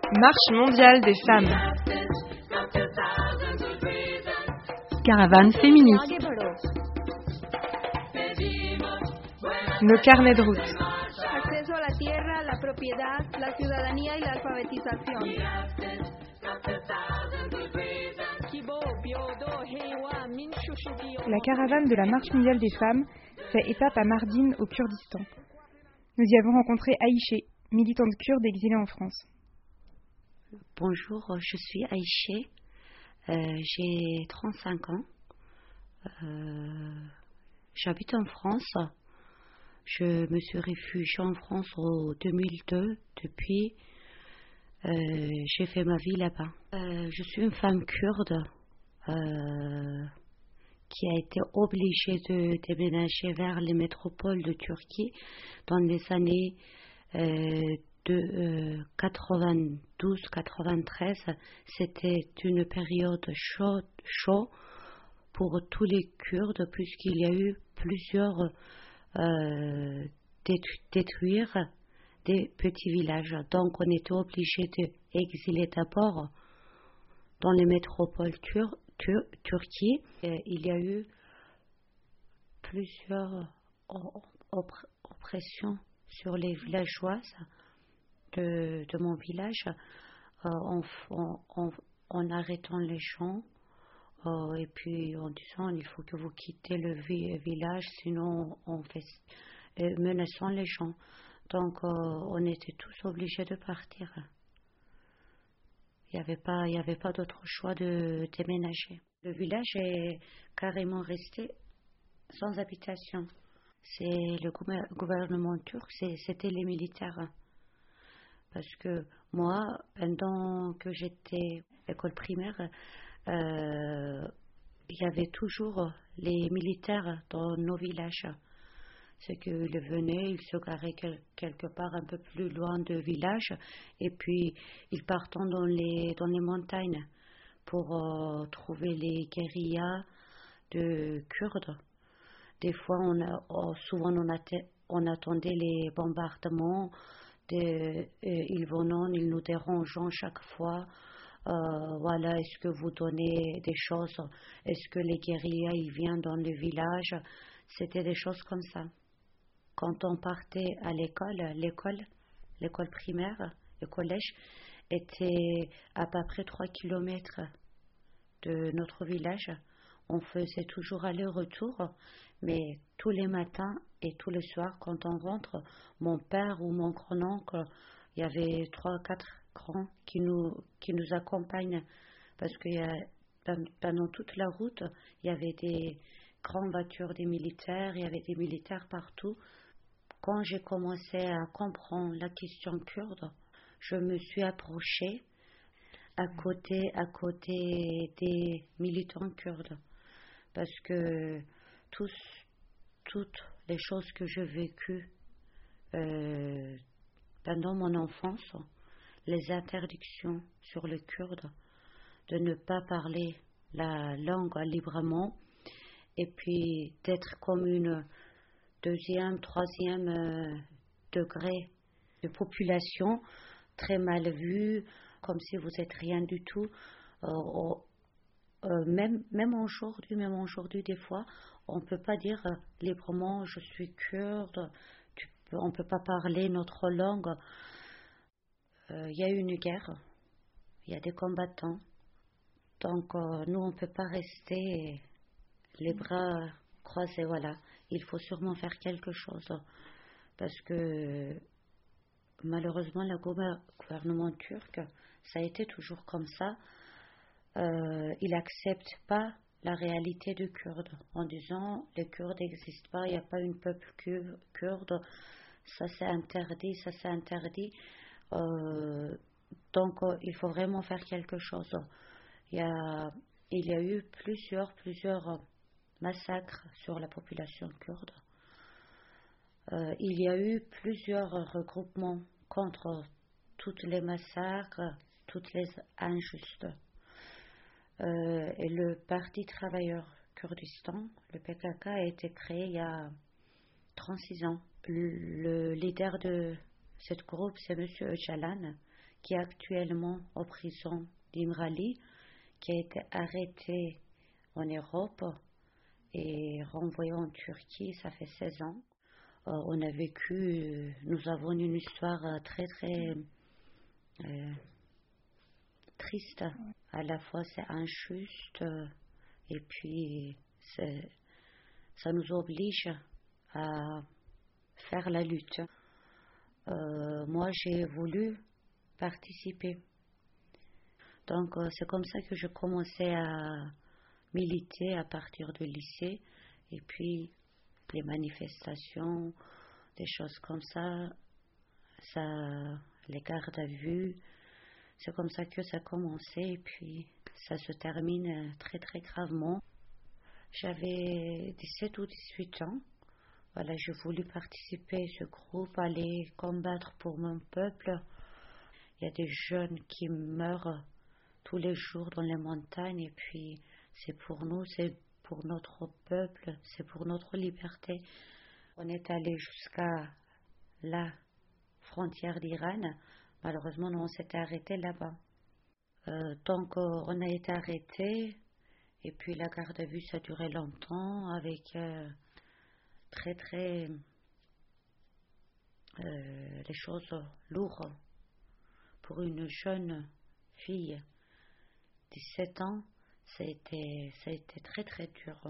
Marche mondiale des femmes. Caravane féministe. Nos carnets de route. Acceso a la tierra, la propiedad, la ciudadanía y la alfabetización. La caravane de la Marche mondiale des femmes fait étape à Mardin au Kurdistan. Nous y avons rencontré Aïché, militante kurde exilée en France. Bonjour, je suis Aïché, j'ai 35 ans, j'habite en France, je me suis réfugiée en France en 2002, depuis j'ai fait ma vie là-bas. Je suis une femme kurde qui a été obligée de déménager vers les métropoles de Turquie dans les années de 92-93, c'était une période chaude pour tous les Kurdes puisqu'il y a eu plusieurs détruire des petits villages. Donc on était obligé d'exiler d'abord dans les métropoles Turquie. Il y a eu plusieurs oppressions sur les villageoises de mon village en arrêtant les gens et puis en disant il faut que vous quittez le village sinon on fait menaçant les gens. Donc on était tous obligés de partir. Il n'y avait pas d'autre choix de déménager. Le village est carrément resté sans habitation. C'est le gouvernement turc, c'était les militaires. Parce que moi, pendant que j'étais à l'école primaire, il y avait toujours les militaires dans nos villages. C'est qu'ils venaient, ils se garaient quelque part un peu plus loin du village et puis ils partent dans les montagnes pour trouver les guérillas de Kurdes. Des fois, souvent on attendait les bombardements. Ils venaient, ils nous dérangeaient chaque fois. Voilà, est-ce que vous donnez des choses? Est-ce que les guérillas ils viennent dans le village? C'était des choses comme ça. Quand on partait à l'école primaire, le collège était à peu près 3 kilomètres de notre village. On faisait toujours aller-retour, mais tous les matins et tous les soirs, quand on rentre, mon père ou mon grand-oncle, il y avait 3-4 grands qui nous accompagnent parce que pendant toute la route, il y avait des grandes voitures des militaires, il y avait des militaires partout. Quand j'ai commencé à comprendre la question kurde, je me suis approchée à côté des militants kurdes parce que toutes les choses que j'ai vécues pendant mon enfance, les interdictions sur les Kurdes, de ne pas parler la langue librement et puis d'être comme une deuxième, troisième degré de population très mal vue, comme si vous êtes rien du tout. Même aujourd'hui, des fois, on ne peut pas dire librement je suis kurde, on ne peut pas parler notre langue. Il y a eu une guerre, il y a des combattants, donc nous on ne peut pas rester les bras croisés, voilà. Il faut sûrement faire quelque chose parce que malheureusement le gouvernement turc, ça a été toujours comme ça. Il n'accepte pas la réalité du Kurde en disant les Kurdes n'existent pas, il n'y a pas un peuple kurde, ça c'est interdit, ça c'est interdit. Donc il faut vraiment faire quelque chose. Il y a eu plusieurs massacres sur la population kurde. Il y a eu plusieurs regroupements contre tous les massacres, toutes les injustes. Et le Parti travailleur Kurdistan, le PKK, a été créé il y a 36 ans. Le leader de ce groupe, c'est M. Öcalan, qui est actuellement en prison d'Imrali, qui a été arrêté en Europe et renvoyé en Turquie, ça fait 16 ans. On a vécu, nous avons une histoire très très triste. À la fois c'est injuste et puis ça nous oblige à faire la lutte. Moi j'ai voulu participer. Donc c'est comme ça que je commençais à militer à partir du lycée et puis les manifestations, des choses comme ça, les gardes à vue, c'est comme ça que ça a commencé et puis ça se termine très très gravement. J'avais 17 ou 18 ans. Voilà, j'ai voulu participer à ce groupe, aller combattre pour mon peuple. Il y a des jeunes qui meurent tous les jours dans les montagnes et puis c'est pour nous, c'est pour notre peuple, c'est pour notre liberté. On est allé jusqu'à la frontière d'Iran. Malheureusement, nous on s'était arrêté là-bas. Donc on a été arrêté et puis la garde à vue ça a duré longtemps avec très très les choses lourdes pour une jeune fille. 17 ans, ça a été très très dur.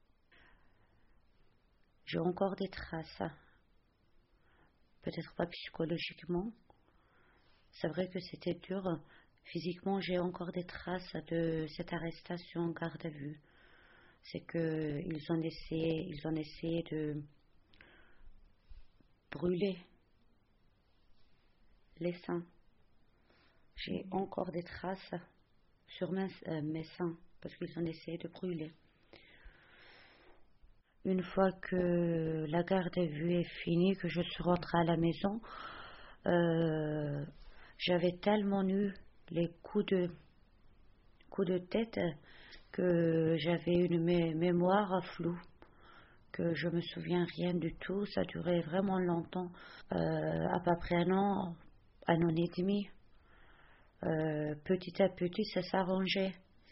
J'ai encore des traces, peut-être pas psychologiquement. C'est vrai que c'était dur. Physiquement, j'ai encore des traces de cette arrestation en garde à vue. C'est que ils ont essayé de brûler les seins. J'ai encore des traces sur mes seins parce qu'ils ont essayé de brûler. Une fois que la garde à vue est finie, que je suis rentrée à la maison, j'avais tellement eu les coups de tête que j'avais une mémoire floue, que je me souviens rien du tout. Ça durait vraiment longtemps, à peu près un an et demi. Petit à petit, ça s'arrangeait.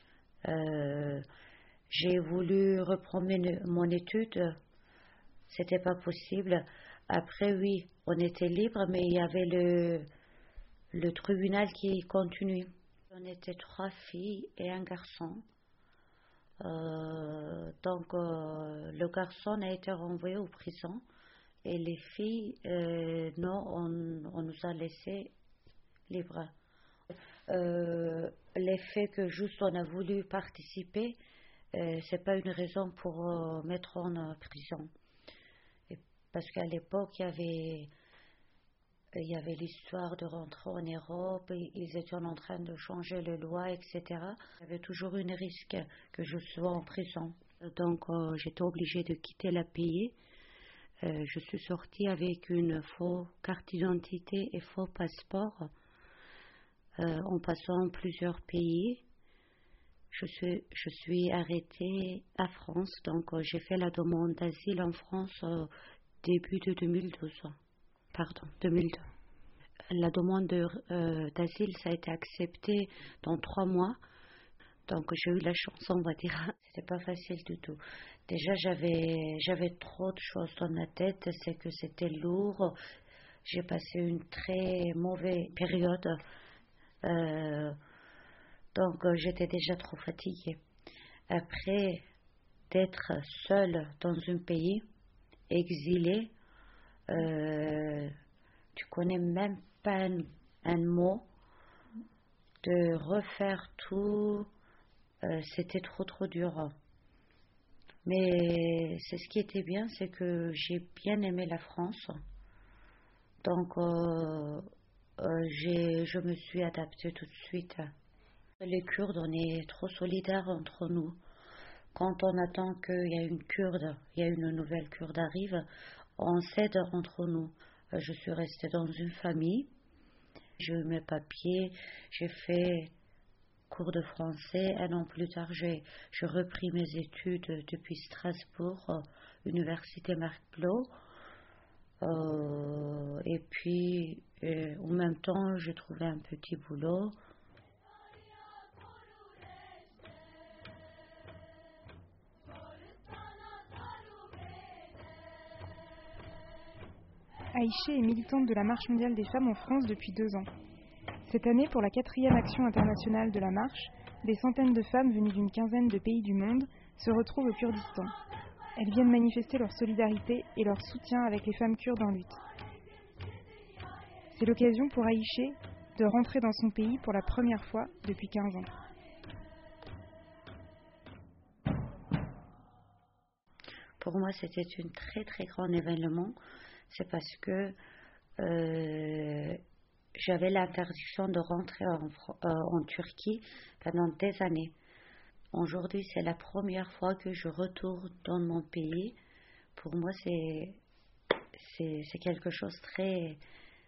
J'ai voulu reprendre mon étude, c'était pas possible. Après, oui, on était libre, mais il y avait le tribunal qui continuait. On était 3 filles et un garçon. Donc, le garçon a été renvoyé aux prisons et les filles, non, on nous a laissés libres. L'effet que juste on a voulu participer, c'est pas une raison pour mettre en prison. Parce qu'à l'époque, il y avait l'histoire de rentrer en Europe, et ils étaient en train de changer les lois, etc. Il y avait toujours un risque que je sois en prison. Donc j'étais obligée de quitter le pays. Je suis sortie avec une fausse carte d'identité et faux passeport. En passant plusieurs pays, je suis arrêtée à France, donc j'ai fait la demande d'asile en France début de 2012. Pardon, 2002. La demande d'asile, ça a été accepté dans 3 mois, donc j'ai eu la chance, on va dire. C'était pas facile du tout. Déjà, j'avais trop de choses dans la tête, c'est que c'était lourd. J'ai passé une très mauvaise période. Donc j'étais déjà trop fatiguée. Après d'être seule dans un pays, exilée, tu connais même pas un mot, de refaire tout, c'était trop dur. Mais c'est ce qui était bien, c'est que j'ai bien aimé la France. Donc je me suis adaptée tout de suite. Les Kurdes, on est trop solidaires entre nous. Quand on attend qu'il y a une nouvelle Kurde arrive, on s'aide entre nous. Je suis restée dans une famille, j'ai eu mes papiers, j'ai fait cours de français. 1 an plus tard, j'ai repris mes études depuis Strasbourg, Université Marc-Blot. Et puis, en même temps, j'ai trouvé un petit boulot. Aïché est militante de la Marche mondiale des femmes en France depuis 2 ans. Cette année, pour la 4e action internationale de la marche, des centaines de femmes venues d'une quinzaine de pays du monde se retrouvent au Kurdistan. Elles viennent manifester leur solidarité et leur soutien avec les femmes kurdes en lutte. C'est l'occasion pour Aïché de rentrer dans son pays pour la première fois depuis 15 ans. Pour moi, c'était un très très grand événement. C'est parce que j'avais l'interdiction de rentrer en Turquie pendant des années. Aujourd'hui, c'est la première fois que je retourne dans mon pays. Pour moi, c'est quelque chose de très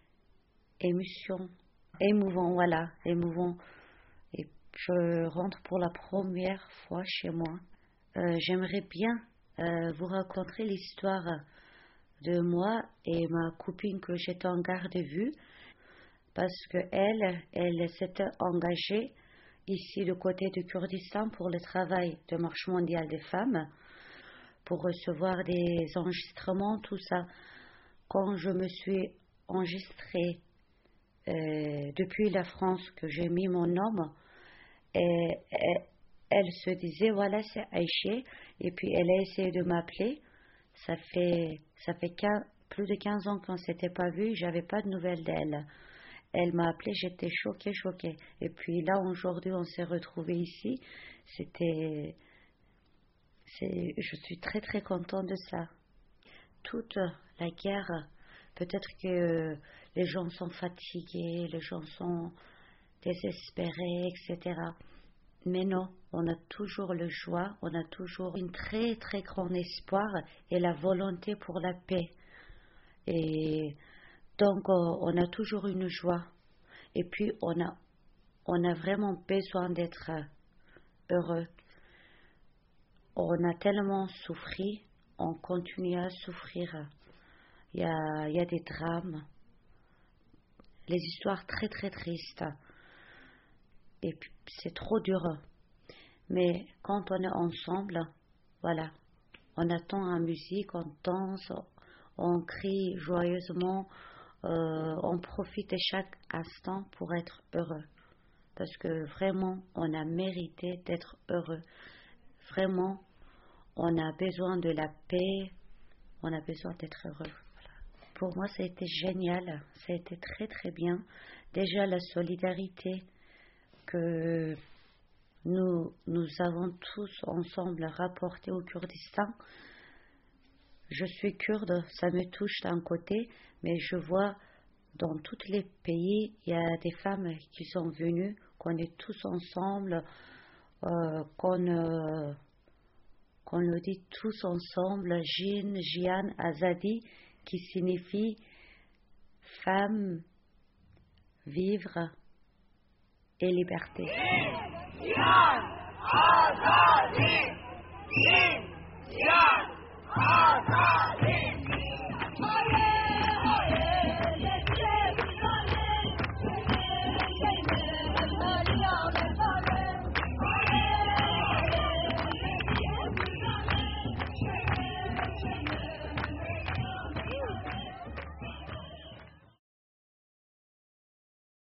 émouvant, voilà, émouvant. Et je rentre pour la première fois chez moi. J'aimerais bien vous raconter l'histoire de moi et ma copine que j'étais en garde à vue, parce que elle s'était engagée ici du côté du Kurdistan pour le travail de Marche mondiale des femmes, pour recevoir des enregistrements, tout ça. Quand je me suis enregistrée depuis la France, que j'ai mis mon nom, elle se disait, voilà, c'est Aïché, et puis elle a essayé de m'appeler. Ça fait plus de 15 ans qu'on ne s'était pas vu, j'avais pas de nouvelles d'elle. Elle m'a appelée, j'étais choquée. Et puis là, aujourd'hui, on s'est retrouvés ici. Je suis très très contente de ça. Toute la guerre, peut-être que les gens sont fatigués, les gens sont désespérés, etc. Mais non, on a toujours le joie, on a toujours une très très grand espoir et la volonté pour la paix. Et donc on a toujours une joie. Et puis on a vraiment besoin d'être heureux. On a tellement souffert, on continue à souffrir. Il y a des drames, les histoires très très tristes. Et puis, c'est trop dur. Mais quand on est ensemble, voilà, on attend la musique, on danse, on crie joyeusement, on profite de chaque instant pour être heureux. Parce que vraiment, on a mérité d'être heureux. Vraiment, on a besoin de la paix, on a besoin d'être heureux. Voilà. Pour moi, ça a été génial, ça a été très très bien. Déjà, la solidarité que nous avons tous ensemble rapporté au Kurdistan. Je suis kurde, ça me touche d'un côté, mais je vois dans tous les pays, il y a des femmes qui sont venues, qu'on est tous ensemble, qu'on le dit tous ensemble, Jin, Jian, Azadi, qui signifie femme, vivre et liberté. Azadi!